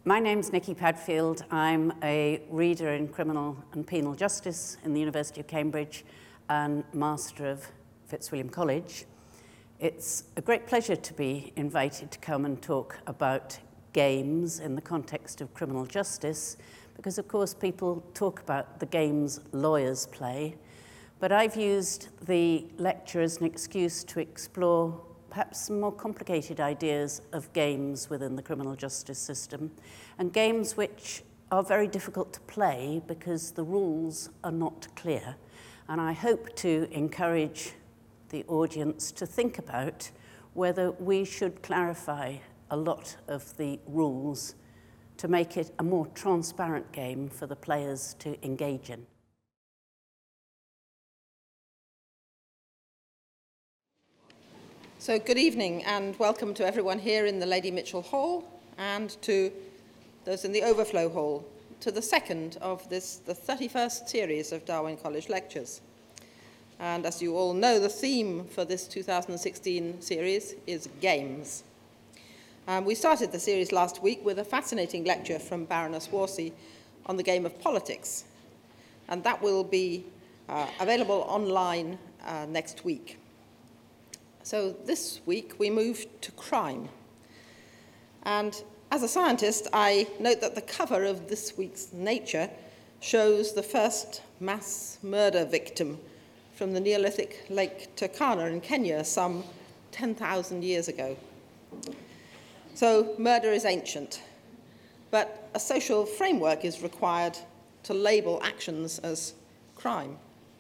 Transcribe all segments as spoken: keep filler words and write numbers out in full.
My name's Nikki Padfield. I'm a reader in criminal and penal justice in the University of Cambridge and Master of Fitzwilliam College. It's a great pleasure to be invited to come and talk about games in the context of criminal justice, because of course people talk about the games lawyers play, but I've used the lecture as an excuse to explore perhaps some more complicated ideas of games within the criminal justice system, and games which are very difficult to play because the rules are not clear. And I hope to encourage the audience to think about whether we should clarify a lot of the rules to make it a more transparent game for the players to engage in. So good evening and welcome to everyone here in the Lady Mitchell Hall and to those in the Overflow Hall, to the second of this, the thirty-first series of Darwin College lectures. And as you all know, the theme for this two thousand sixteen series is games. Um, we started the series last week with a fascinating lecture from Baroness Warsi on the game of politics, and that will be uh, available online uh, next week. So this week we move to crime. And as a scientist, I note that the cover of this week's Nature shows the first mass murder victim from the Neolithic Lake Turkana in Kenya some ten thousand years ago. So murder is ancient, but a social framework is required to label actions as crime.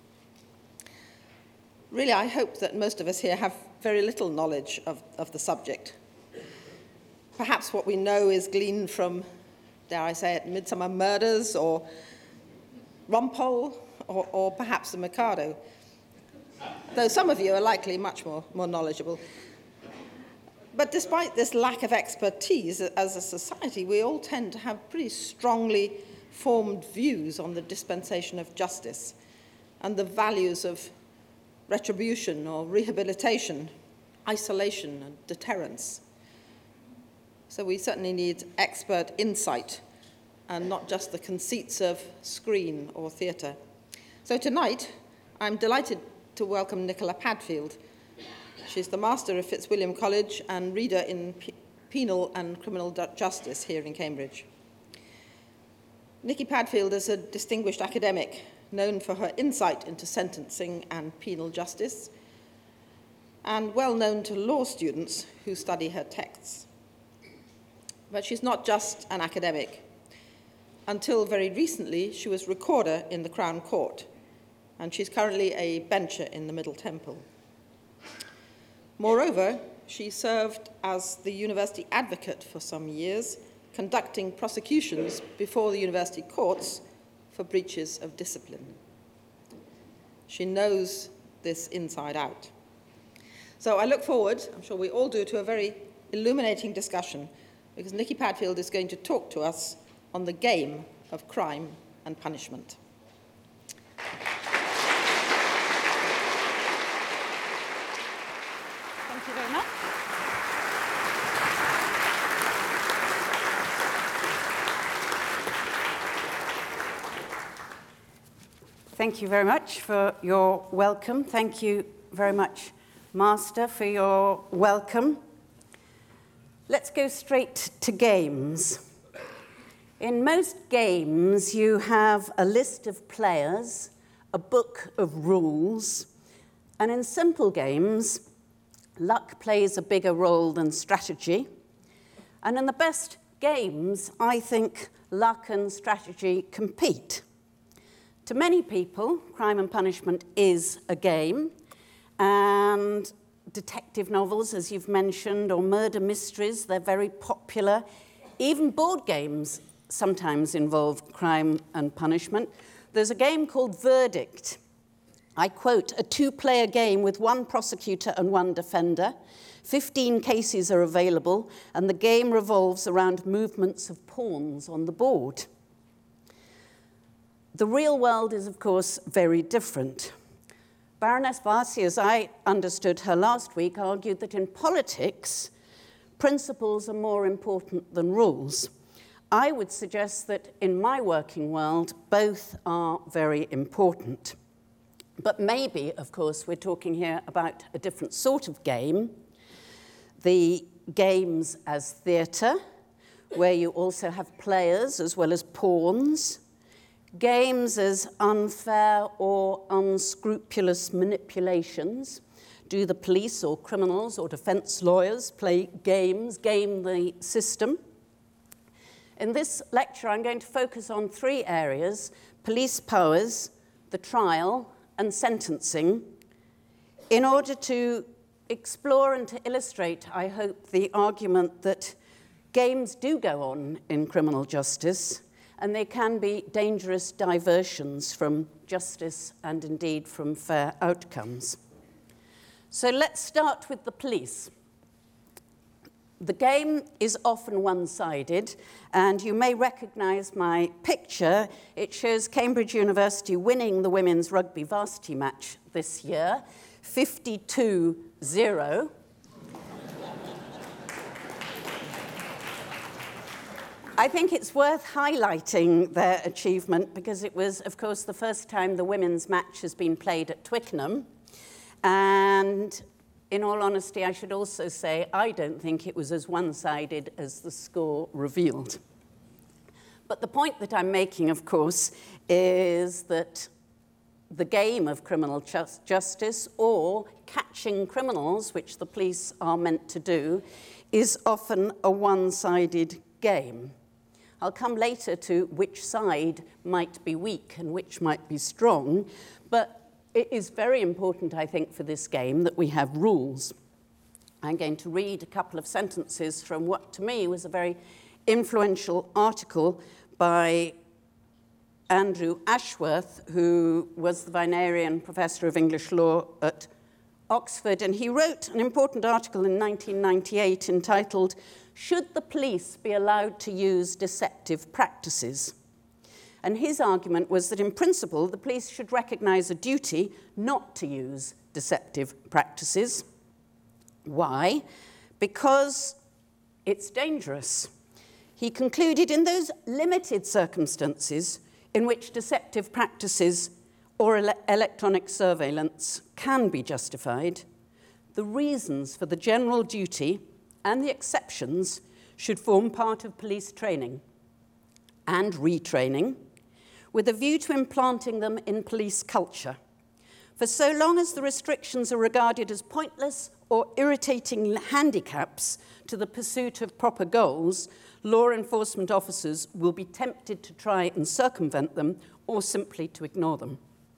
Really, I hope that most of us here have very little knowledge of, of the subject. Perhaps what we know is gleaned from, dare I say it, Midsummer Murders or Rumpole or, or perhaps the Mikado, though some of you are likely much more, more knowledgeable. But despite this lack of expertise as a society, we all tend to have pretty strongly formed views on the dispensation of justice and the values of retribution or rehabilitation, isolation and deterrence. So we certainly need expert insight and not just the conceits of screen or theatre. So tonight, I'm delighted to welcome Nicola Padfield. She's the Master of Fitzwilliam College and reader in P- penal and criminal justice here in Cambridge. Nikki Padfield is a distinguished academic known for her insight into sentencing and penal justice, and well known to law students who study her texts. But she's not just an academic. Until very recently, she was recorder in the Crown Court, and she's currently a bencher in the Middle Temple. Moreover, she served as the university advocate for some years, conducting prosecutions before the university courts for breaches of discipline. She knows this inside out. So I look forward, I'm sure we all do, to a very illuminating discussion, because Nikki Padfield is going to talk to us on the game of crime and punishment. Thank you very much. Thank you very much for your welcome. Thank you very much, Master, for your welcome. Let's go straight to games. In most games, you have a list of players, a book of rules, and in simple games, luck plays a bigger role than strategy. And in the best games, I think luck and strategy compete. To many people, Crime and Punishment is a game, and detective novels, as you've mentioned, or murder mysteries, they're very popular. Even board games sometimes involve crime and punishment. There's a game called Verdict. I quote, a two-player game with one prosecutor and one defender. Fifteen cases are available, and the game revolves around movements of pawns on the board. The real world is, of course, very different. Baroness Warsi, as I understood her last week, argued that in politics, principles are more important than rules. I would suggest that in my working world, both are very important. But maybe, of course, we're talking here about a different sort of game. The games as theatre, where you also have players as well as pawns. Games as unfair or unscrupulous manipulations. Do the police or criminals or defence lawyers play games, game the system? In this lecture, I'm going to focus on three areas: police powers, the trial, and sentencing, in order to explore and to illustrate, I hope, the argument that games do go on in criminal justice, and they can be dangerous diversions from justice and indeed from fair outcomes. So let's start with the police. The game is often one-sided, and you may recognize my picture. It shows Cambridge University winning the women's rugby varsity match this year, fifty-two zero. I think it's worth highlighting their achievement because it was, of course, the first time the women's match has been played at Twickenham. And in all honesty, I should also say I don't think it was as one-sided as the score revealed. But the point that I'm making, of course, is that the game of criminal just justice, or catching criminals, which the police are meant to do, is often a one-sided game. I'll come later to which side might be weak and which might be strong, but it is very important, I think, for this game that we have rules. I'm going to read a couple of sentences from what, to me, was a very influential article by Andrew Ashworth, who was the Vinerian Professor of English Law at Oxford, and he wrote an important article in nineteen ninety-eight entitled, "Should the Police be Allowed to Use Deceptive Practices?" And his argument was that, in principle, the police should recognize a duty not to use deceptive practices. Why? Because it's dangerous. He concluded, in those limited circumstances in which deceptive practices or ele- electronic surveillance can be justified, the reasons for the general duty and the exceptions should form part of police training and retraining, with a view to implanting them in police culture. For so long as the restrictions are regarded as pointless or irritating handicaps to the pursuit of proper goals, law enforcement officers will be tempted to try and circumvent them or simply to ignore them.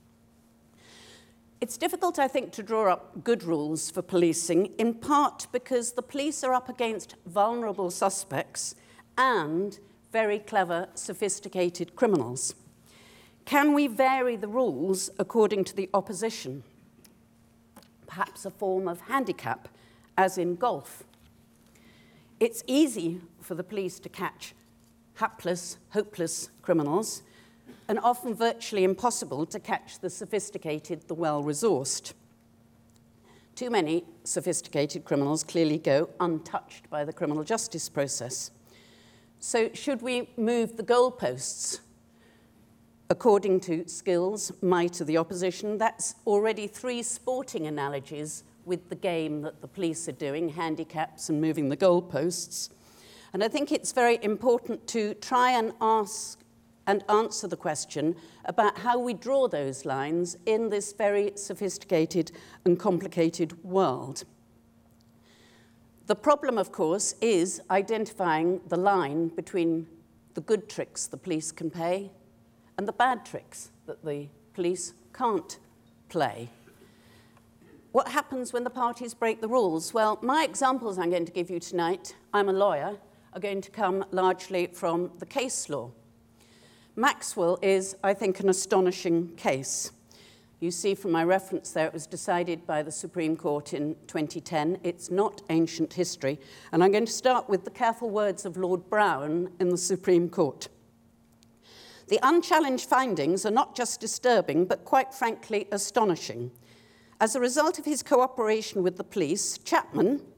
It's difficult, I think, to draw up good rules for policing, in part because the police are up against vulnerable suspects and very clever, sophisticated criminals. Can we vary the rules according to the opposition? Perhaps a form of handicap, as in golf. It's easy for the police to catch hapless, hopeless criminals, and often virtually impossible to catch the sophisticated, the well-resourced. Too many sophisticated criminals clearly go untouched by the criminal justice process. So should we move the goalposts according to skills, might of the opposition? That's already three sporting analogies with the game that the police are doing, handicaps and moving the goalposts. And I think it's very important to try and ask and answer the question about how we draw those lines in this very sophisticated and complicated world. The problem, of course, is identifying the line between the good tricks the police can play and the bad tricks that the police can't play. What happens when the parties break the rules? Well, my examples I'm going to give you tonight, I'm a lawyer, are going to come largely from the case law. Maxwell is, I think, an astonishing case. You see from my reference there, it was decided by the Supreme Court in twenty ten. It's not ancient history. And I'm going to start with the careful words of Lord Brown in the Supreme Court. The unchallenged findings are not just disturbing, but quite frankly astonishing. As a result of his cooperation with the police, Chapman,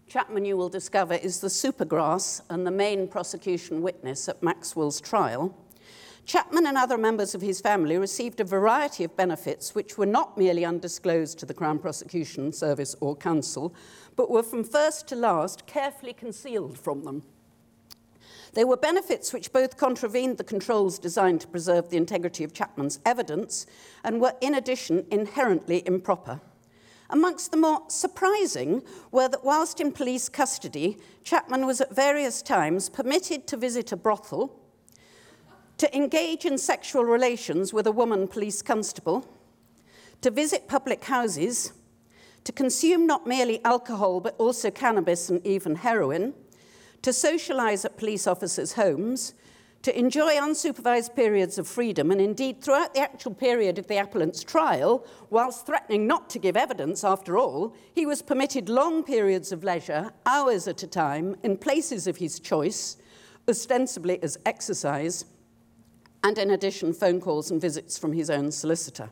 Chapman, you will discover, is the supergrass and the main prosecution witness at Maxwell's trial. Chapman and other members of his family received a variety of benefits which were not merely undisclosed to the Crown Prosecution Service or Counsel, but were from first to last carefully concealed from them. They were benefits which both contravened the controls designed to preserve the integrity of Chapman's evidence and were, in addition, inherently improper. Amongst the more surprising were that whilst in police custody, Chapman was at various times permitted to visit a brothel, to engage in sexual relations with a woman police constable, to visit public houses, to consume not merely alcohol but also cannabis and even heroin, to socialize at police officers' homes, to enjoy unsupervised periods of freedom, and indeed throughout the actual period of the appellant's trial, whilst threatening not to give evidence after all, he was permitted long periods of leisure, hours at a time, in places of his choice, ostensibly as exercise, and in addition phone calls and visits from his own solicitor.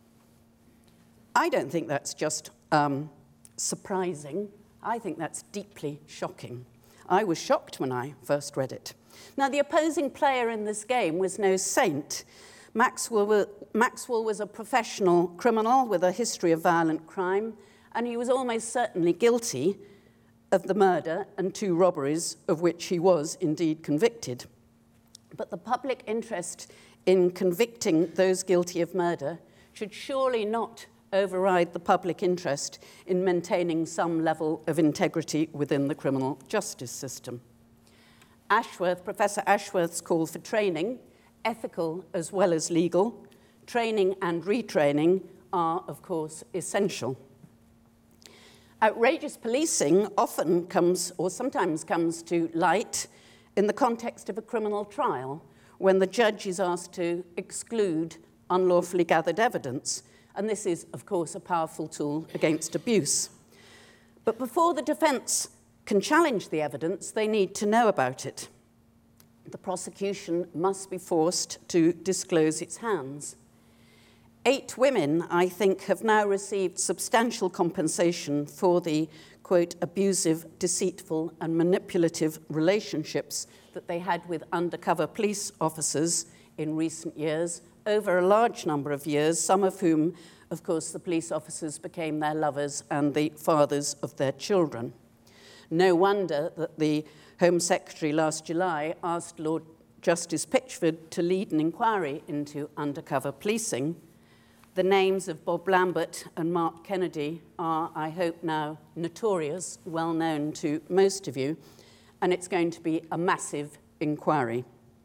I don't think that's just um, surprising. I think that's deeply shocking. I was shocked when I first read it. Now, the opposing player in this game was no saint. Maxwell, were, Maxwell was a professional criminal with a history of violent crime, and he was almost certainly guilty of the murder and two robberies of which he was indeed convicted. But the public interest in convicting those guilty of murder should surely not override the public interest in maintaining some level of integrity within the criminal justice system. Ashworth, Professor Ashworth's call for training, ethical as well as legal, training and retraining are, of course, essential. Outrageous policing often comes, or sometimes comes to light in the context of a criminal trial, when the judge is asked to exclude unlawfully gathered evidence. And this is, of course, a powerful tool against abuse. But before the defense can challenge the evidence, they need to know about it. The prosecution must be forced to disclose its hands. Eight women, I think, have now received substantial compensation for the, quote, abusive, deceitful, and manipulative relationships that they had with undercover police officers in recent years, over a large number of years, some of whom, of course, the police officers became their lovers and the fathers of their children. No wonder that the Home Secretary last July asked Lord Justice Pitchford to lead an inquiry into undercover policing. The names of Bob Lambert and Mark Kennedy are, I hope now, notorious, well known to most of you, and it's going to be a massive inquiry.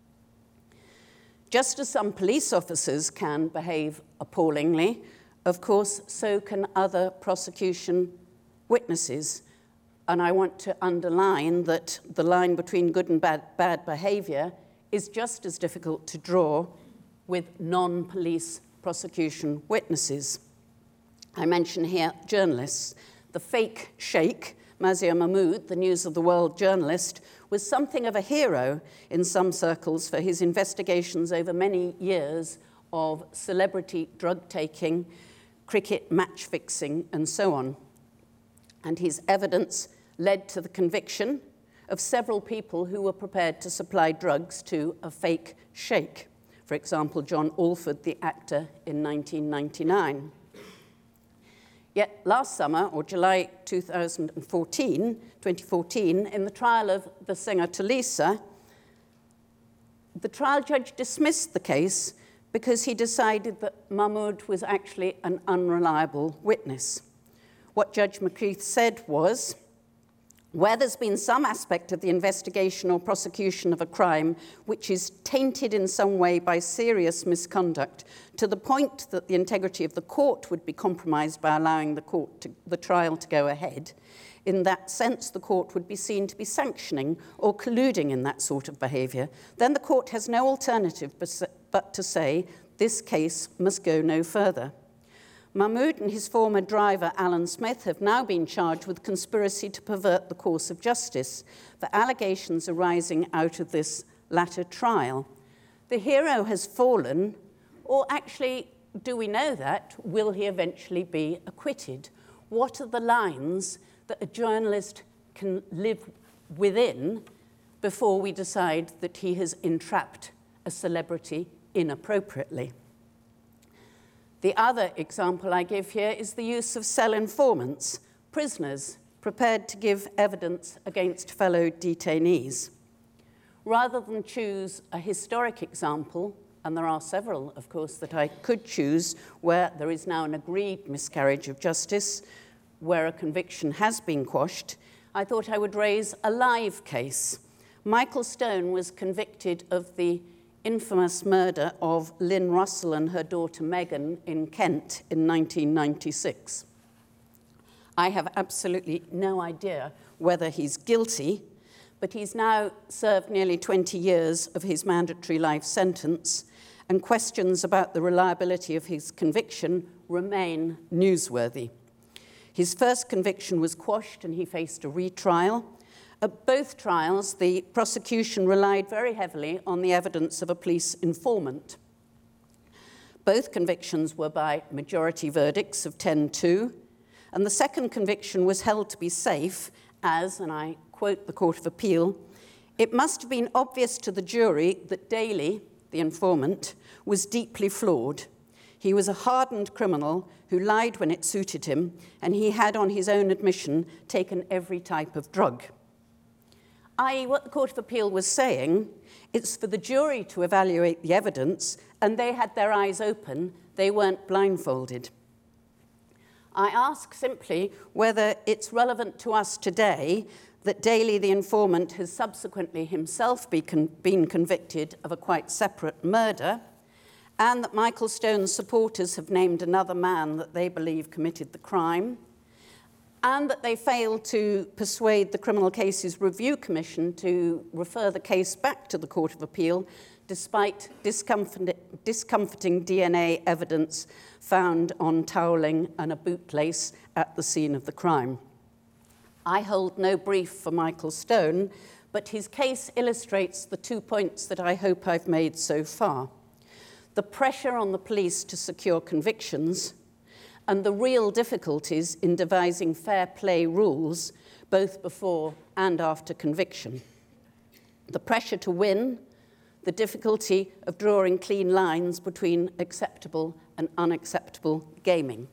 Just as some police officers can behave appallingly, of course, so can other prosecution witnesses. And I want to underline that the line between good and bad, bad behavior is just as difficult to draw with non-police prosecution witnesses. I mention here journalists. The fake sheikh, Mazia Mahmood, the News of the World journalist, was something of a hero in some circles for his investigations over many years of celebrity drug-taking, cricket match-fixing, and so on. And his evidence led to the conviction of several people who were prepared to supply drugs to a fake sheikh. For example, John Alford, the actor, in nineteen ninety-nine. Yet last summer, or July two thousand fourteen, twenty fourteen, in the trial of the singer Tulisa, the trial judge dismissed the case because he decided that Mahmood was actually an unreliable witness. What Judge McCreath said was, where there's been some aspect of the investigation or prosecution of a crime which is tainted in some way by serious misconduct to the point that the integrity of the court would be compromised by allowing the court to, the trial to go ahead, in that sense the court would be seen to be sanctioning or colluding in that sort of behaviour, then the court has no alternative but to say this case must go no further. Mahmood and his former driver, Alan Smith, have now been charged with conspiracy to pervert the course of justice for allegations arising out of this latter trial. The hero has fallen, or actually, do we know that? Will he eventually be acquitted? What are the lines that a journalist can live within before we decide that he has entrapped a celebrity inappropriately. The other example I give here is the use of cell informants, prisoners prepared to give evidence against fellow detainees. Rather than choose a historic example, and there are several, of course, that I could choose, where there is now an agreed miscarriage of justice, where a conviction has been quashed, I thought I would raise a live case. Michael Stone was convicted of the infamous murder of Lynn Russell and her daughter Megan in Kent in nineteen ninety-six. I have absolutely no idea whether he's guilty, but he's now served nearly twenty years of his mandatory life sentence, and questions about the reliability of his conviction remain newsworthy. His first conviction was quashed and he faced a retrial. At both trials, the prosecution relied very heavily on the evidence of a police informant. Both convictions were by majority verdicts of ten two, and the second conviction was held to be safe as, and I quote the Court of Appeal, "It must have been obvious to the jury that Daly, the informant, was deeply flawed. He was a hardened criminal who lied when it suited him, and he had, on his own admission, taken every type of drug." that is, what the Court of Appeal was saying, it's for the jury to evaluate the evidence, and they had their eyes open, they weren't blindfolded. I ask simply whether it's relevant to us today that Daly, the informant, has subsequently himself be con- been convicted of a quite separate murder, and that Michael Stone's supporters have named another man that they believe committed the crime, and that they failed to persuade the Criminal Cases Review Commission to refer the case back to the Court of Appeal, despite discomfort- discomforting D N A evidence found on toweling and a bootlace at the scene of the crime. I hold no brief for Michael Stone, but his case illustrates the two points that I hope I've made so far. The pressure on the police to secure convictions, and the real difficulties in devising fair play rules, both before and after conviction. The pressure to win, the difficulty of drawing clean lines between acceptable and unacceptable gaming.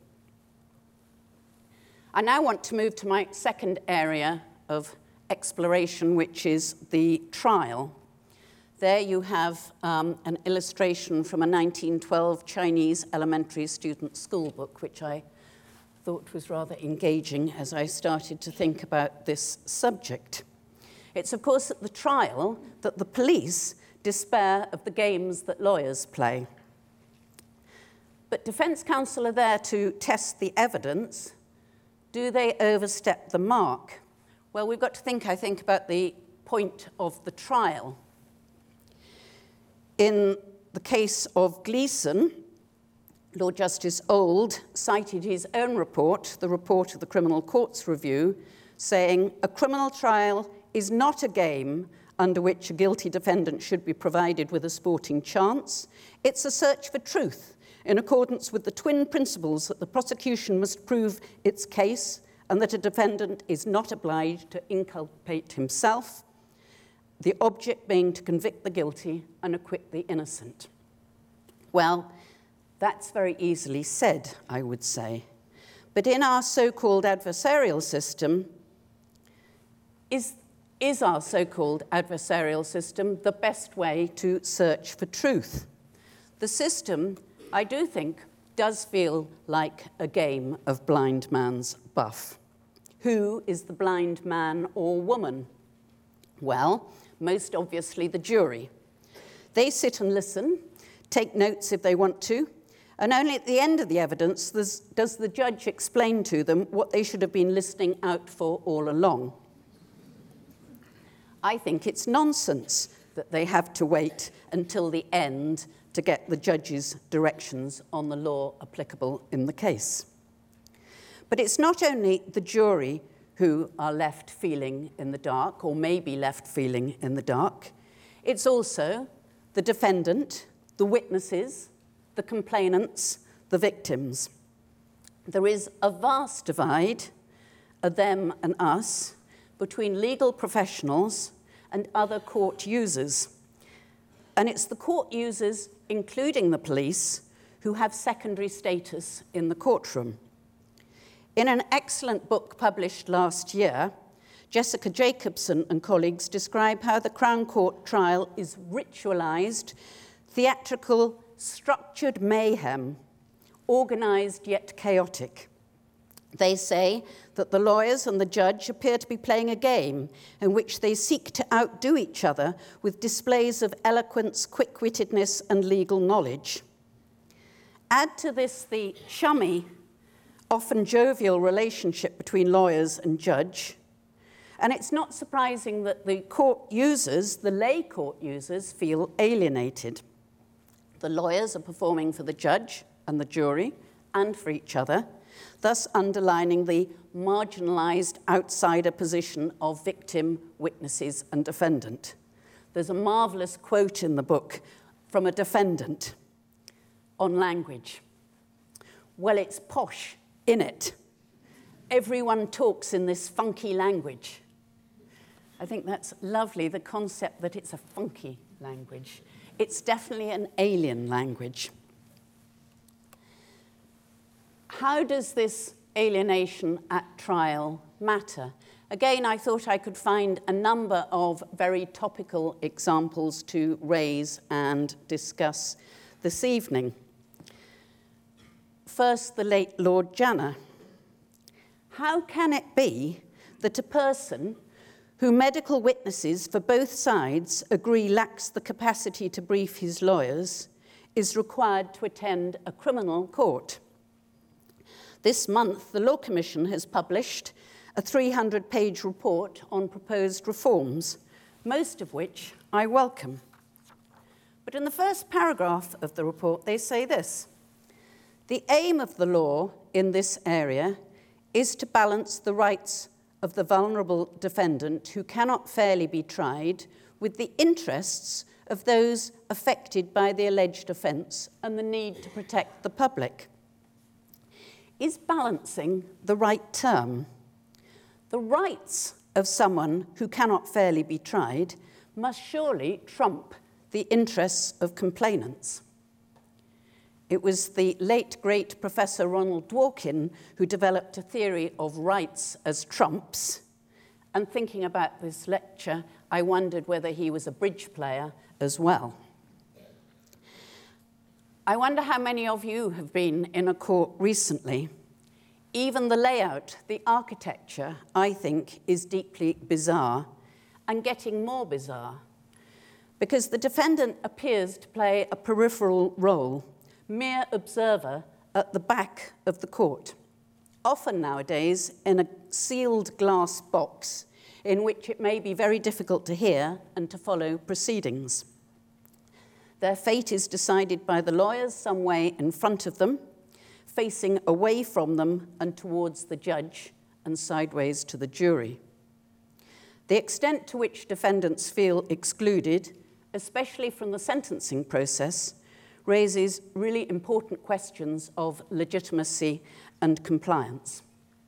I now want to move to my second area of exploration, which is the trial. There you have um, an illustration from a nineteen twelve Chinese elementary student school book, which I thought was rather engaging as I started to think about this subject. It's, of course, at the trial that the police despair of the games that lawyers play. But defense counsel are there to test the evidence. Do they overstep the mark? Well, we've got to think, I think, about the point of the trial. In the case of Gleeson, Lord Justice Auld cited his own report, the report of the Criminal Courts Review, saying, "A criminal trial is not a game under which a guilty defendant should be provided with a sporting chance. It's a search for truth in accordance with the twin principles that the prosecution must prove its case and that a defendant is not obliged to inculpate himself, the object being to convict the guilty and acquit the innocent." Well, that's very easily said, I would say. But in our so-called adversarial system, is, is our so-called adversarial system the best way to search for truth? The system, I do think, does feel like a game of blind man's buff. Who is the blind man or woman? Well, most obviously the jury. They sit and listen, take notes if they want to, and only at the end of the evidence does the judge explain to them what they should have been listening out for all along. I think it's nonsense that they have to wait until the end to get the judge's directions on the law applicable in the case. But it's not only the jury who are left feeling in the dark, or may be left feeling in the dark. It's also the defendant, the witnesses, the complainants, the victims. There is a vast divide, a them and us, between legal professionals and other court users. And it's the court users, including the police, who have secondary status in the courtroom. In an excellent book published last year, Jessica Jacobson and colleagues describe how the Crown Court trial is ritualized, theatrical, structured mayhem, organized yet chaotic. They say that the lawyers and the judge appear to be playing a game in which they seek to outdo each other with displays of eloquence, quick-wittedness, and legal knowledge. Add to this the chummy, often jovial relationship between lawyers and judge, and it's not surprising that the court users, the lay court users, feel alienated. The lawyers are performing for the judge and the jury and for each other, thus underlining the marginalized outsider position of victim, witnesses, and defendant. There's a marvelous quote in the book from a defendant on language. Well, it's posh, innit? Everyone talks in this funky language. I think that's lovely, the concept that it's a funky language. It's definitely an alien language. How does this alienation at trial matter? Again, I thought I could find a number of very topical examples to raise and discuss this evening. First, the late Lord Janner. How can it be that a person who medical witnesses for both sides agree lacks the capacity to brief his lawyers is required to attend a criminal court? This month, the Law Commission has published a three hundred page report on proposed reforms, most of which I welcome. But in the first paragraph of the report, they say this: the aim of the law in this area is to balance the rights of the vulnerable defendant who cannot fairly be tried with the interests of those affected by the alleged offence and the need to protect the public. Is balancing the right term? The rights of someone who cannot fairly be tried must surely trump the interests of complainants. It was the late, great Professor Ronald Dworkin who developed a theory of rights as trumps. And thinking about this lecture, I wondered whether he was a bridge player as well. I wonder how many of you have been in a court recently. Even the layout, the architecture, I think, is deeply bizarre and getting more bizarre because the defendant appears to play a peripheral role, mere observer at the back of the court, often nowadays in a sealed glass box in which it may be very difficult to hear and to follow proceedings. Their fate is decided by the lawyers some way in front of them, facing away from them and towards the judge and sideways to the jury. The extent to which defendants feel excluded, especially from the sentencing process, raises really important questions of legitimacy and compliance.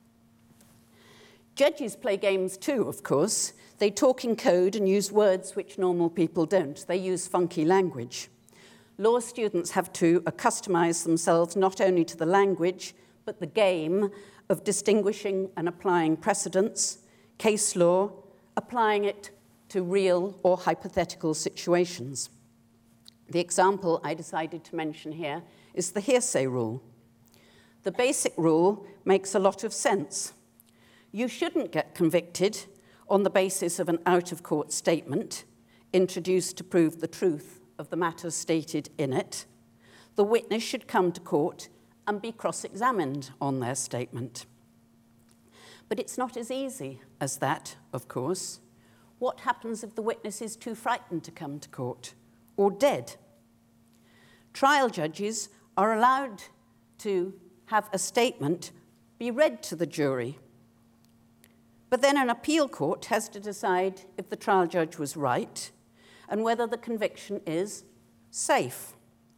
Judges play games too, of course. They talk in code and use words which normal people don't. They use funky language. Law students have to accustomize themselves not only to the language, but the game of distinguishing and applying precedents, case law, applying it to real or hypothetical situations. The example I decided to mention here is the hearsay rule. The basic rule makes a lot of sense. You shouldn't get convicted on the basis of an out-of-court statement introduced to prove the truth of the matter stated in it. The witness should come to court and be cross-examined on their statement. But it's not as easy as that, of course. What happens if the witness is too frightened to come to court or dead? Trial judges are allowed to have a statement be read to the jury. But then an appeal court has to decide if the trial judge was right and whether the conviction is safe.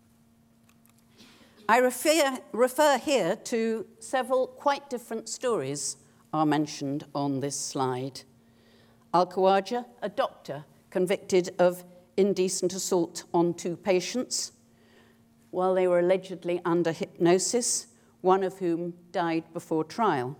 I refer, refer here to several quite different stories are mentioned on this slide. Al-Khawaja, a doctor convicted of indecent assault on two patients while they were allegedly under hypnosis, one of whom died before trial.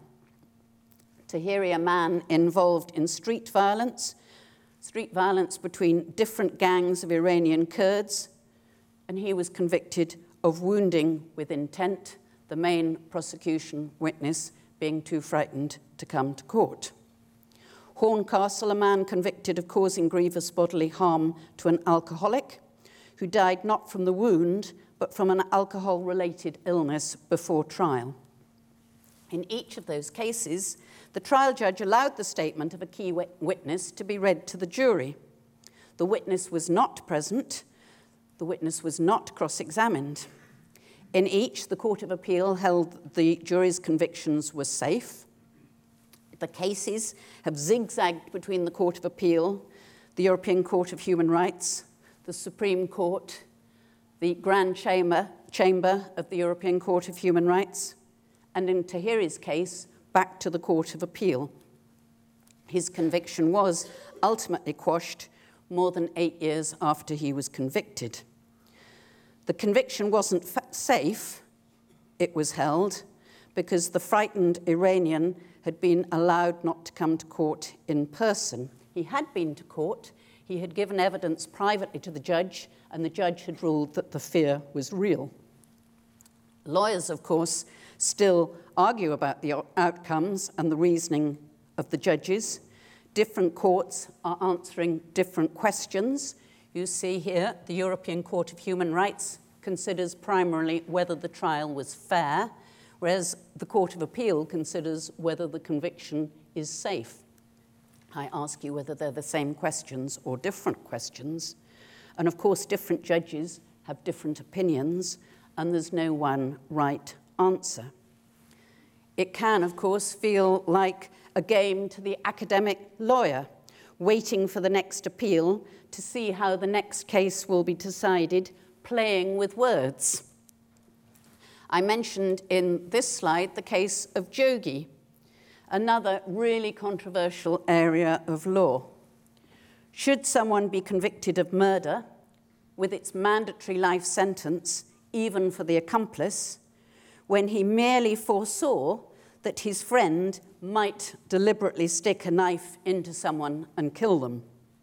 Tahiri, a man involved in street violence, street violence between different gangs of Iranian Kurds, and he was convicted of wounding with intent, the main prosecution witness being too frightened to come to court. Horncastle, a man convicted of causing grievous bodily harm to an alcoholic who died not from the wound, but from an alcohol-related illness before trial. In each of those cases, the trial judge allowed the statement of a key witness to be read to the jury. The witness was not present. The witness was not cross-examined. In each, the Court of Appeal held the jury's convictions were safe. The cases have zigzagged between the Court of Appeal, the European Court of Human Rights, the Supreme Court, the Grand Chamber, Chamber of the European Court of Human Rights, and in Tahiri's case, back to the Court of Appeal. His conviction was ultimately quashed more than eight years after he was convicted. The conviction wasn't fa- safe, it was held, because the frightened Iranian had been allowed not to come to court in person. He had been to court, he had given evidence privately to the judge, and the judge had ruled that the fear was real. Lawyers, of course, still argue about the outcomes and the reasoning of the judges. Different courts are answering different questions. You see here, the European Court of Human Rights considers primarily whether the trial was fair, whereas the Court of Appeal considers whether the conviction is safe. I ask you whether they're the same questions or different questions. And of course, different judges have different opinions, and there's no one right answer. It can, of course, feel like a game to the academic lawyer, waiting for the next appeal to see how the next case will be decided, playing with words. I mentioned in this slide the case of Joghi, another really controversial area of law. Should someone be convicted of murder with its mandatory life sentence, even for the accomplice, when he merely foresaw that his friend might deliberately stick a knife into someone and kill them?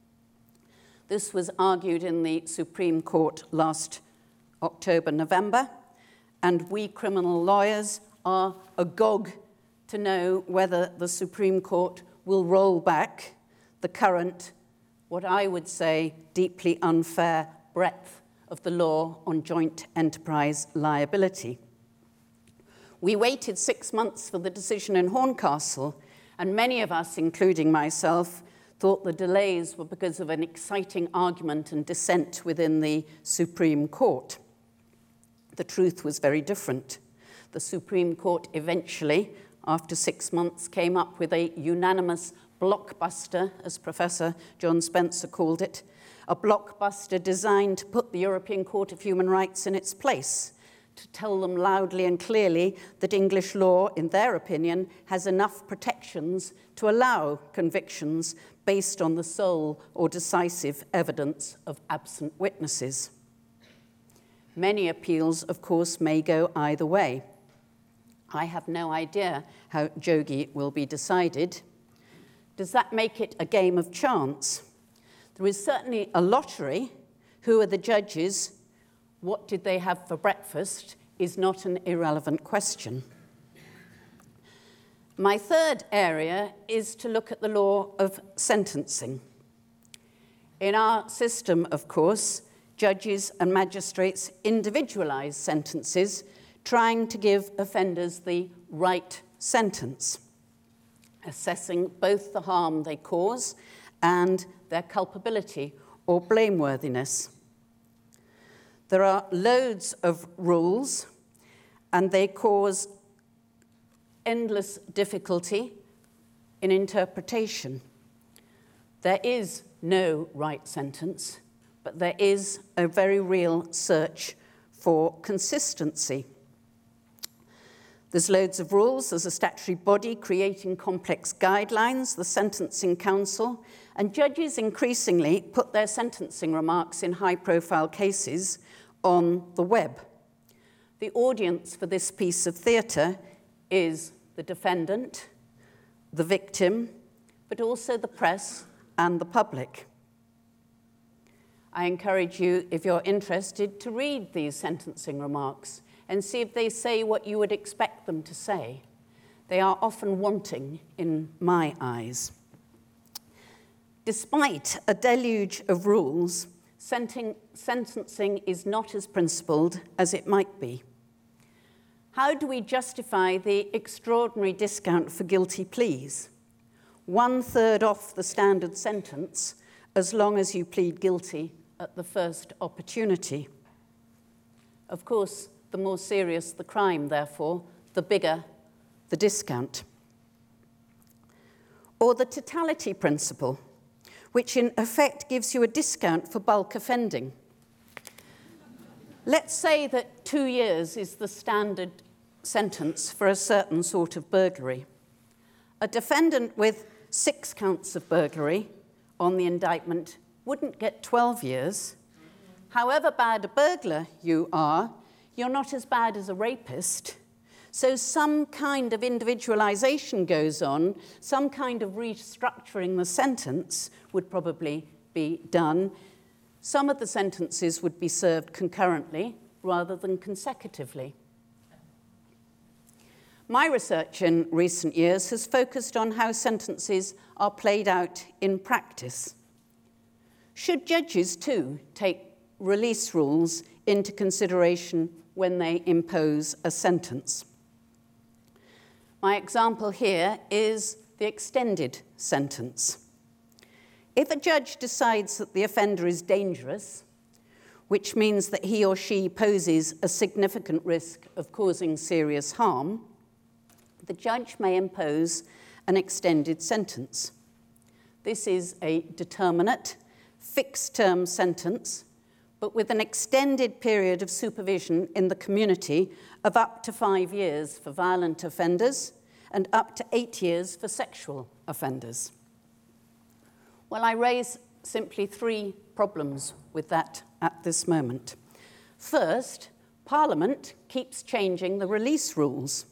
This was argued in the Supreme Court last October, November, and we criminal lawyers are agog to know whether the Supreme Court will roll back the current, what I would say, deeply unfair breadth of the law on joint enterprise liability. We waited six months for the decision in Horncastle, and many of us, including myself, thought the delays were because of an exciting argument and dissent within the Supreme Court. The truth was very different. The Supreme Court eventually, after six months, came up with a unanimous blockbuster, as Professor John Spencer called it, a blockbuster designed to put the European Court of Human Rights in its place, to tell them loudly and clearly that English law, in their opinion, has enough protections to allow convictions based on the sole or decisive evidence of absent witnesses. Many appeals, of course, may go either way. I have no idea how Joghi will be decided. Does that make it a game of chance? There is certainly a lottery. Who are the judges? What did they have for breakfast is not an irrelevant question. My third area is to look at the law of sentencing. In our system, of course, judges and magistrates individualize sentences, trying to give offenders the right sentence, assessing both the harm they cause and their culpability or blameworthiness. There are loads of rules, and they cause endless difficulty in interpretation. There is no right sentence, but there is a very real search for consistency. There's loads of rules. There's a statutory body creating complex guidelines, the Sentencing Council, and judges increasingly put their sentencing remarks in high-profile cases on the web. The audience for this piece of theatre is the defendant, the victim, but also the press and the public. I encourage you, if you're interested, to read these sentencing remarks and see if they say what you would expect them to say. They are often wanting in my eyes. Despite a deluge of rules, sentencing is not as principled as it might be. How do we justify the extraordinary discount for guilty pleas? One third off the standard sentence as long as you plead guilty at the first opportunity. Of course, the more serious the crime, therefore, the bigger the discount. Or the totality principle, which in effect gives you a discount for bulk offending. Let's say that two years is the standard sentence for a certain sort of burglary. A defendant with six counts of burglary on the indictment wouldn't get twelve years. However bad a burglar you are, you're not as bad as a rapist. So some kind of individualization goes on, some kind of restructuring the sentence would probably be done. Some of the sentences would be served concurrently rather than consecutively. My research in recent years has focused on how sentences are played out in practice. Should judges, too, take release rules into consideration when they impose a sentence? My example here is the extended sentence. If a judge decides that the offender is dangerous, which means that he or she poses a significant risk of causing serious harm, the judge may impose an extended sentence. This is a determinate, fixed-term sentence, but with an extended period of supervision in the community of up to five years for violent offenders and up to eight years for sexual offenders. Well, I raise simply three problems with that at this moment. First, Parliament keeps changing the release rules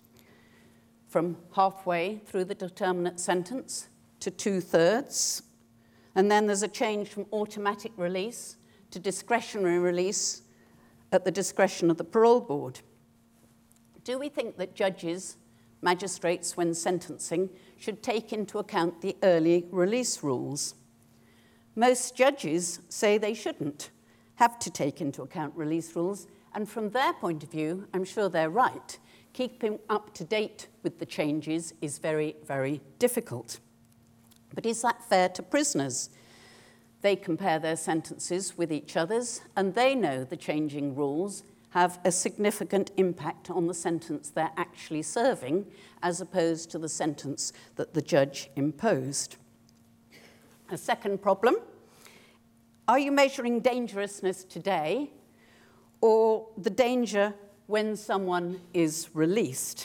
from halfway through the determinate sentence to two-thirds, and then there's a change from automatic release to discretionary release at the discretion of the parole board. Do we think that judges, magistrates, when sentencing, should take into account the early release rules? Most judges say they shouldn't have to take into account release rules, and from their point of view, I'm sure they're right. Keeping up to date with the changes is very, very difficult. But is that fair to prisoners? They compare their sentences with each other's, and they know the changing rules have a significant impact on the sentence they're actually serving, as opposed to the sentence that the judge imposed. A second problem, are you measuring dangerousness today or the danger when someone is released?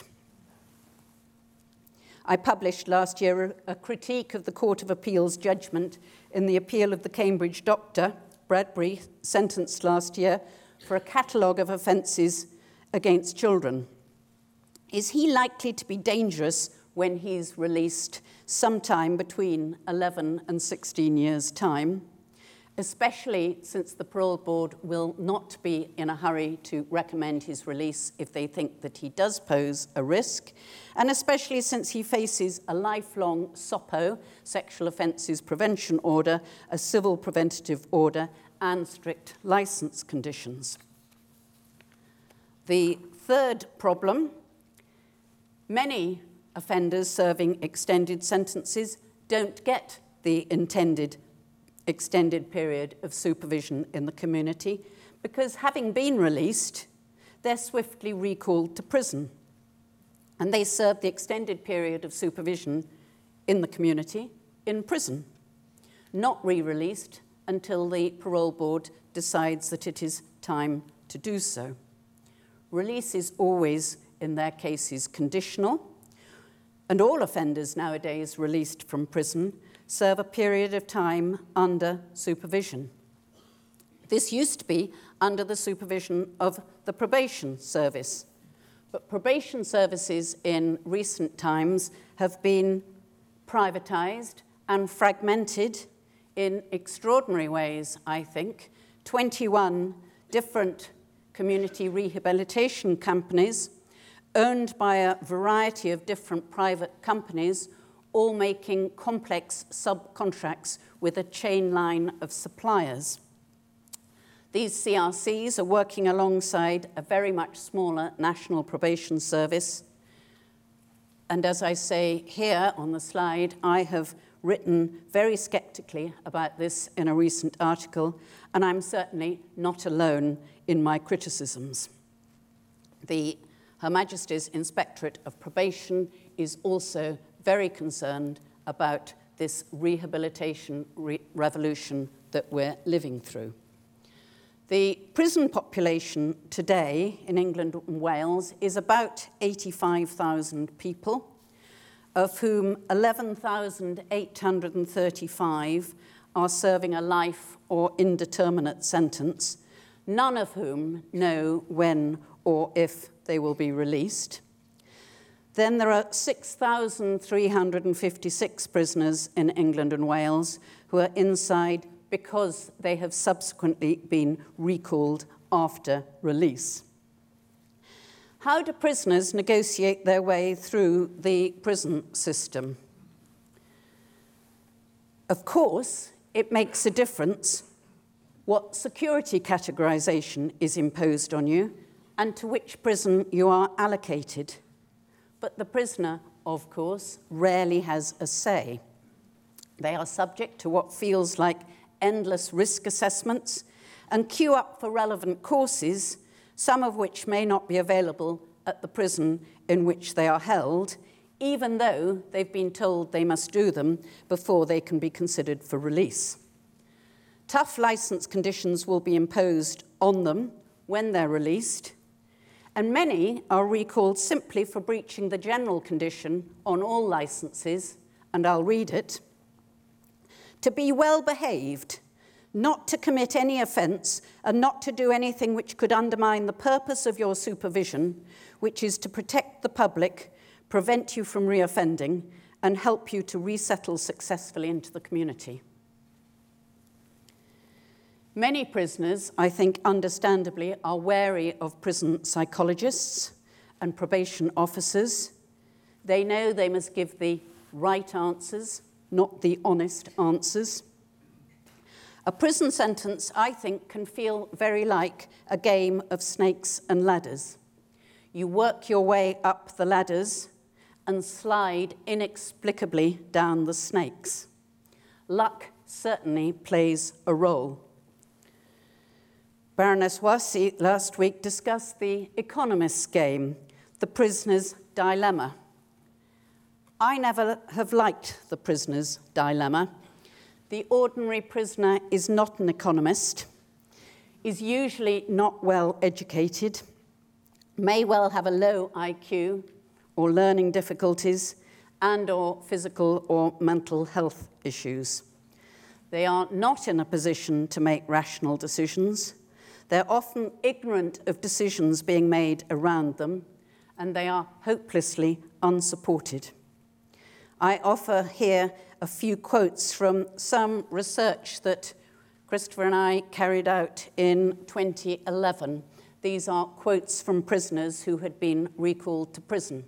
I published last year a critique of the Court of Appeal's judgment in the appeal of the Cambridge doctor, Bradbury, sentenced last year for a catalogue of offences against children. Is he likely to be dangerous when he's released sometime between eleven and sixteen years' time, especially since the parole board will not be in a hurry to recommend his release if they think that he does pose a risk, and especially since he faces a lifelong S O P O, Sexual Offences Prevention Order, a civil preventative order, and strict licence conditions. The third problem, many offenders serving extended sentences don't get the intended extended period of supervision in the community because, having been released, they're swiftly recalled to prison. And they serve the extended period of supervision in the community in prison, not re-released until the parole board decides that it is time to do so. Release is always in their cases conditional, and all offenders nowadays released from prison serve a period of time under supervision. This used to be under the supervision of the probation service, but probation services in recent times have been privatized and fragmented in extraordinary ways, I think. twenty-one different community rehabilitation companies owned by a variety of different private companies, all making complex subcontracts with a chain line of suppliers. These C R Cs are working alongside a very much smaller National Probation Service. And as I say here on the slide, I have written very skeptically about this in a recent article, and I'm certainly not alone in my criticisms. The Her Majesty's Inspectorate of Probation is also very concerned about this rehabilitation re- revolution that we're living through. The prison population today in England and Wales is about eighty-five thousand people, of whom eleven thousand eight hundred thirty-five are serving a life or indeterminate sentence, none of whom know when or if they will be released. Then there are six thousand three hundred fifty-six prisoners in England and Wales who are inside because they have subsequently been recalled after release. How do prisoners negotiate their way through the prison system? Of course, it makes a difference what security categorization is imposed on you and to which prison you are allocated. But the prisoner, of course, rarely has a say. They are subject to what feels like endless risk assessments and queue up for relevant courses, some of which may not be available at the prison in which they are held, even though they've been told they must do them before they can be considered for release. Tough license conditions will be imposed on them when they're released, and many are recalled simply for breaching the general condition on all licenses, and I'll read it. To be well behaved, not to commit any offence, and not to do anything which could undermine the purpose of your supervision, which is to protect the public, prevent you from reoffending, and help you to resettle successfully into the community. Many prisoners, I think understandably, are wary of prison psychologists and probation officers. They know they must give the right answers, not the honest answers. A prison sentence, I think, can feel very like a game of snakes and ladders. You work your way up the ladders and slide inexplicably down the snakes. Luck certainly plays a role. Baroness Warsi last week discussed the economist's game, the prisoner's dilemma. I never have liked the prisoner's dilemma. The ordinary prisoner is not an economist, is usually not well educated, may well have a low I Q or learning difficulties and or physical or mental health issues. They are not in a position to make rational decisions. They're often ignorant of decisions being made around them, and they are hopelessly unsupported. I offer here a few quotes from some research that Christopher and I carried out in twenty eleven. These are quotes from prisoners who had been recalled to prison.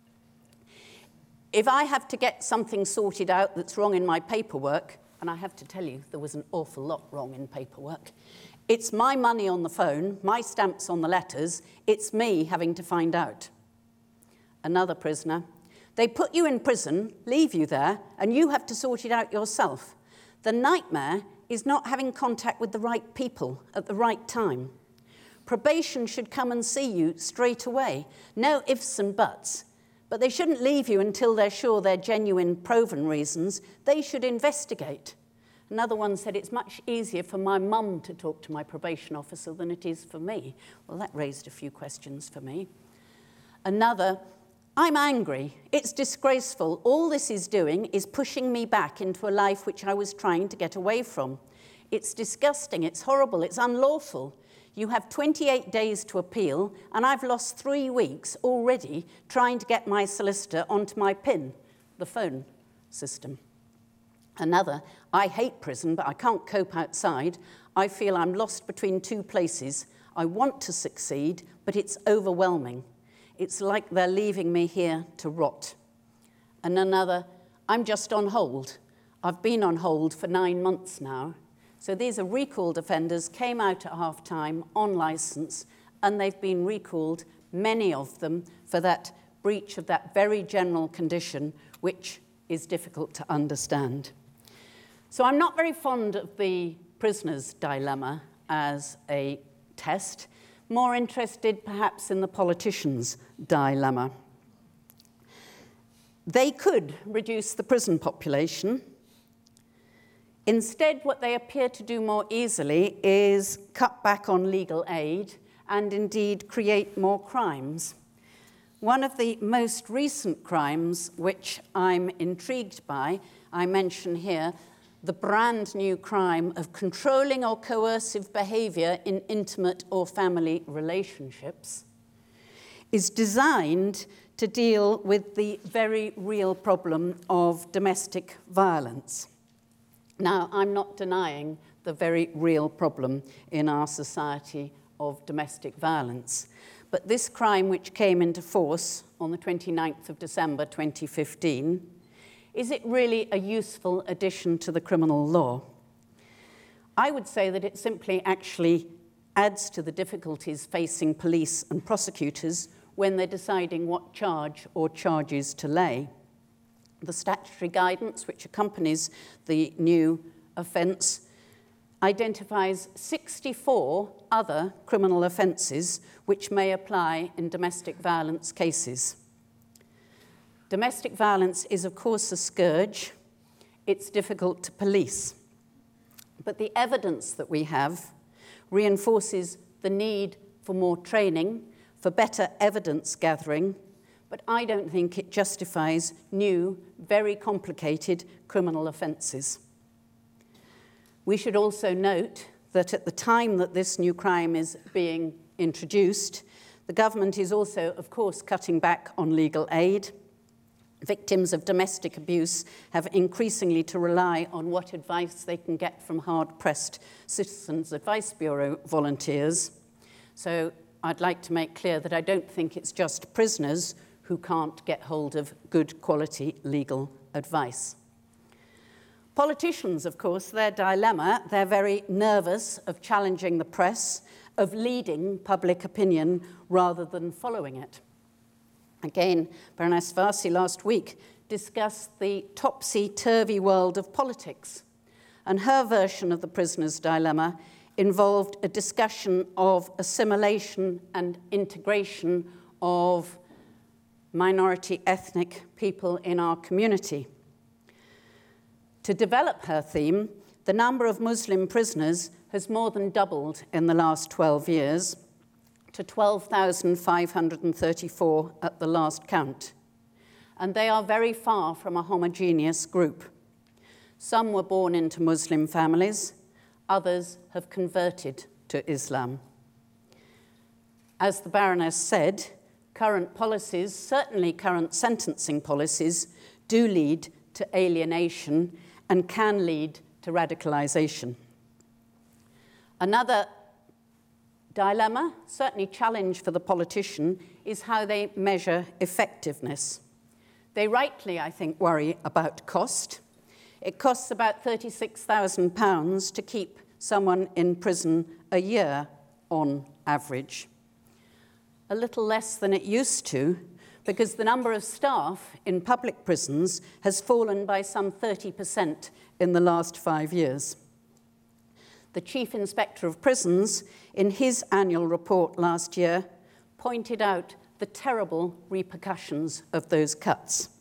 If I have to get something sorted out that's wrong in my paperwork, and I have to tell you there was an awful lot wrong in paperwork, it's my money on the phone, my stamps on the letters, it's me having to find out. Another prisoner, they put you in prison, leave you there, and you have to sort it out yourself. The nightmare is not having contact with the right people at the right time. Probation should come and see you straight away. No ifs and buts. But they shouldn't leave you until they're sure they're genuine, proven reasons. They should investigate. Another one said, it's much easier for my mum to talk to my probation officer than it is for me. Well, that raised a few questions for me. Another, I'm angry. It's disgraceful. All this is doing is pushing me back into a life which I was trying to get away from. It's disgusting. It's horrible. It's unlawful. You have twenty-eight days to appeal, and I've lost three weeks already trying to get my solicitor onto my P I N, the phone system. Another, I hate prison, but I can't cope outside. I feel I'm lost between two places. I want to succeed, but it's overwhelming. It's like they're leaving me here to rot. And another, I'm just on hold. I've been on hold for nine months now. So these are recalled offenders, came out at half-time on licence, and they've been recalled, many of them, for that breach of that very general condition, which is difficult to understand. So I'm not very fond of the prisoner's dilemma as a test, more interested perhaps in the politician's dilemma. They could reduce the prison population. Instead, what they appear to do more easily is cut back on legal aid and indeed create more crimes. One of the most recent crimes which I'm intrigued by, I mention here, the brand new crime of controlling or coercive behaviour in intimate or family relationships, is designed to deal with the very real problem of domestic violence. Now, I'm not denying the very real problem in our society of domestic violence, but this crime, which came into force on the twenty-ninth of December twenty fifteen, is it really a useful addition to the criminal law? I would say that it simply actually adds to the difficulties facing police and prosecutors when they're deciding what charge or charges to lay. The statutory guidance which accompanies the new offence identifies sixty-four other criminal offences which may apply in domestic violence cases. Domestic violence is, of course, a scourge. It's difficult to police. But the evidence that we have reinforces the need for more training, for better evidence gathering, but I don't think it justifies new, very complicated criminal offences. We should also note that at the time that this new crime is being introduced, the government is also, of course, cutting back on legal aid. Victims of domestic abuse have increasingly to rely on what advice they can get from hard-pressed Citizens Advice Bureau volunteers. So I'd like to make clear that I don't think it's just prisoners who can't get hold of good quality legal advice. Politicians, of course, their dilemma, they're very nervous of challenging the press, of leading public opinion rather than following it. Again, Baroness Varsi last week discussed the topsy-turvy world of politics, and her version of the prisoner's dilemma involved a discussion of assimilation and integration of minority ethnic people in our community. To develop her theme, the number of Muslim prisoners has more than doubled in the last twelve years, to twelve thousand five hundred thirty-four at the last count. And they are very far from a homogeneous group. Some were born into Muslim families, others have converted to Islam. As the Baroness said, current policies, certainly current sentencing policies, do lead to alienation and can lead to radicalization. Another dilemma, certainly challenge for the politician, is how they measure effectiveness. They rightly, I think, worry about cost. It costs about thirty-six thousand pounds to keep someone in prison a year on average. A little less than it used to, because the number of staff in public prisons has fallen by some thirty percent in the last five years. The Chief Inspector of Prisons, in his annual report last year, pointed out the terrible repercussions of those cuts.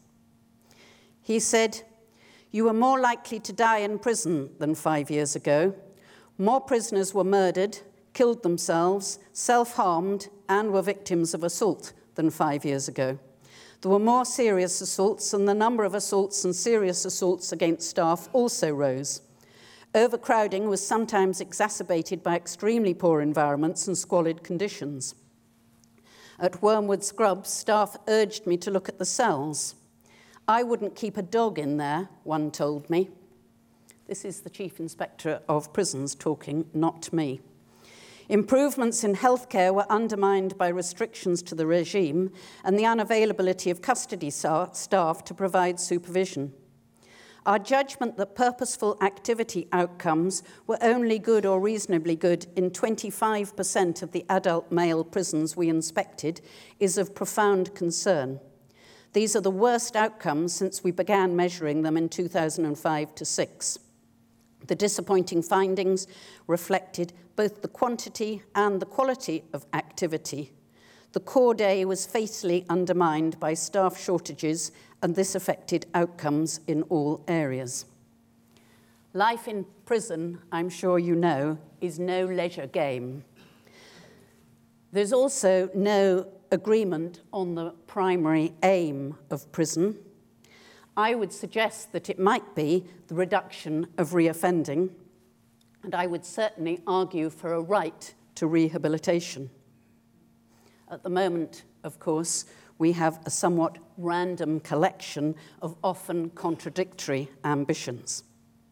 He said, "You were more likely to die in prison than five years ago. More prisoners were murdered, killed themselves, self-harmed, and were victims of assault than five years ago. There were more serious assaults, and the number of assaults and serious assaults against staff also rose. Overcrowding was sometimes exacerbated by extremely poor environments and squalid conditions. At Wormwood Scrubs, staff urged me to look at the cells. I wouldn't keep a dog in there, one told me. This is the Chief Inspector of Prisons talking, not me. Improvements in healthcare were undermined by restrictions to the regime and the unavailability of custody staff to provide supervision. Our judgment that purposeful activity outcomes were only good or reasonably good in twenty-five percent of the adult male prisons we inspected is of profound concern. These are the worst outcomes since we began measuring them in two thousand five to six. The disappointing findings reflected both the quantity and the quality of activity. The core day was fatally undermined by staff shortages, and this affected outcomes in all areas. Life in prison, I'm sure you know, is no leisure game. There's also no agreement on the primary aim of prison. I would suggest that it might be the reduction of reoffending, and I would certainly argue for a right to rehabilitation. At the moment, of course, we have a somewhat random collection of often contradictory ambitions.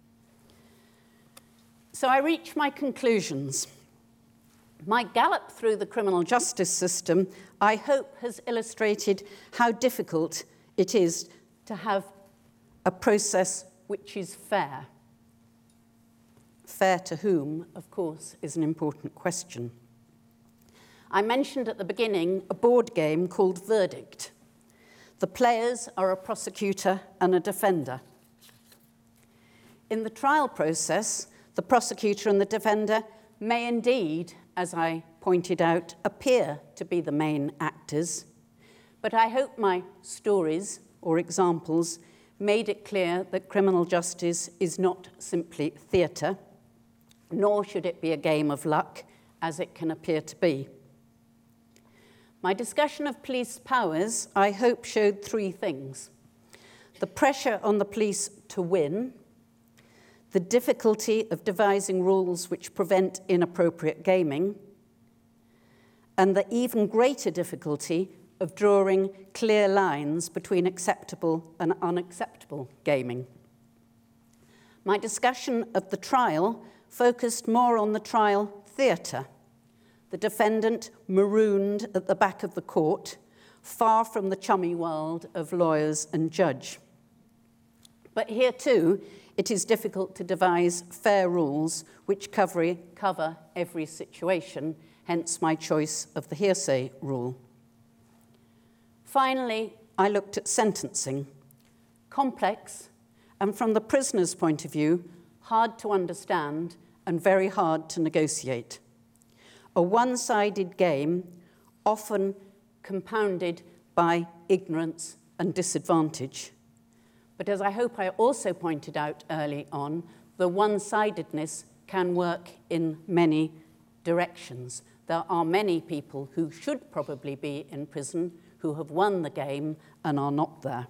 So I reach my conclusions. My gallop through the criminal justice system, I hope, has illustrated how difficult it is to have a process which is fair. Fair to whom, of course, is an important question. I mentioned at the beginning a board game called Verdict. The players are a prosecutor and a defender. In the trial process, the prosecutor and the defender may indeed, as I pointed out, appear to be the main actors, but I hope my stories or examples made it clear that criminal justice is not simply theatre, nor should it be a game of luck, as it can appear to be. My discussion of police powers, I hope, showed three things: the pressure on the police to win, the difficulty of devising rules which prevent inappropriate gaming, and the even greater difficulty of drawing clear lines between acceptable and unacceptable gaming. My discussion of the trial focused more on the trial theatre, the defendant marooned at the back of the court, far from the chummy world of lawyers and judge. But here too, it is difficult to devise fair rules which cover, cover every situation, hence my choice of the hearsay rule. Finally, I looked at sentencing. Complex, and from the prisoner's point of view, hard to understand and very hard to negotiate. A one-sided game, often compounded by ignorance and disadvantage. But as I hope I also pointed out early on, the one-sidedness can work in many directions. There are many people who should probably be in prison who have won the game and are not there.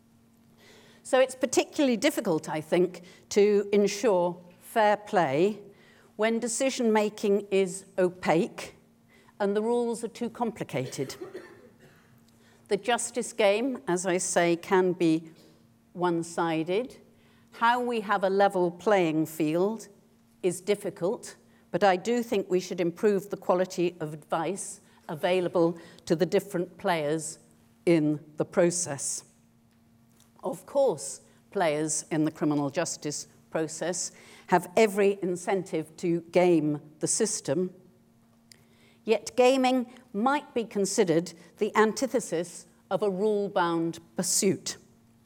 So it's particularly difficult, I think, to ensure fair play when decision-making is opaque and the rules are too complicated. The justice game, as I say, can be one-sided. How we have a level playing field is difficult, but I do think we should improve the quality of advice available to the different players in the process. Of course, players in the criminal justice process have every incentive to game the system, yet gaming might be considered the antithesis of a rule-bound pursuit.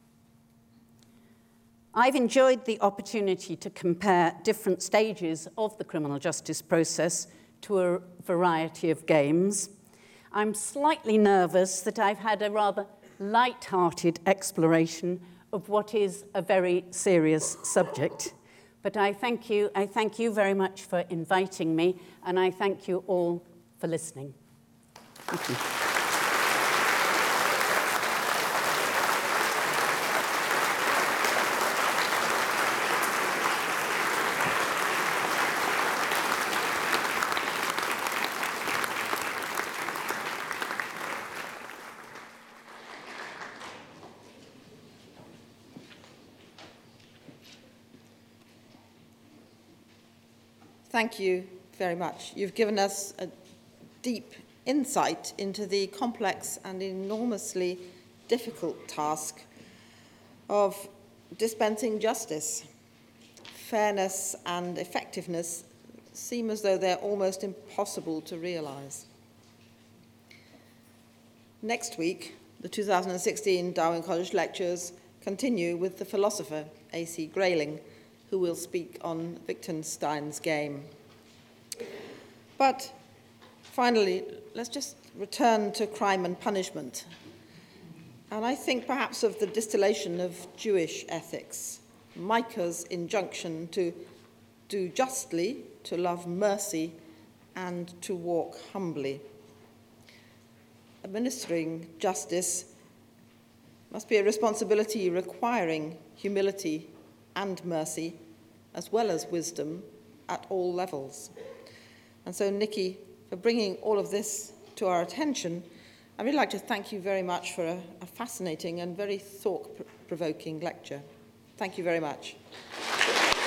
I've enjoyed the opportunity to compare different stages of the criminal justice process to a variety of games. I'm slightly nervous that I've had a rather light-hearted exploration of what is a very serious subject. But I thank you, I thank you very much for inviting me, and I thank you all for listening. Thank you. Thank you very much. You've given us a deep insight into the complex and enormously difficult task of dispensing justice. Fairness and effectiveness seem as though they're almost impossible to realise. Next week, the two thousand sixteen Darwin College Lectures continue with the philosopher A C Grayling, who will speak on Wittgenstein's game. But finally, let's just return to crime and punishment. And I think perhaps of the distillation of Jewish ethics, Micah's injunction to do justly, to love mercy, and to walk humbly. Administering justice must be a responsibility requiring humility and mercy, as well as wisdom, at all levels. And so, Nikki, for bringing all of this to our attention, I'd really like to thank you very much for a, a fascinating and very thought-provoking lecture. Thank you very much.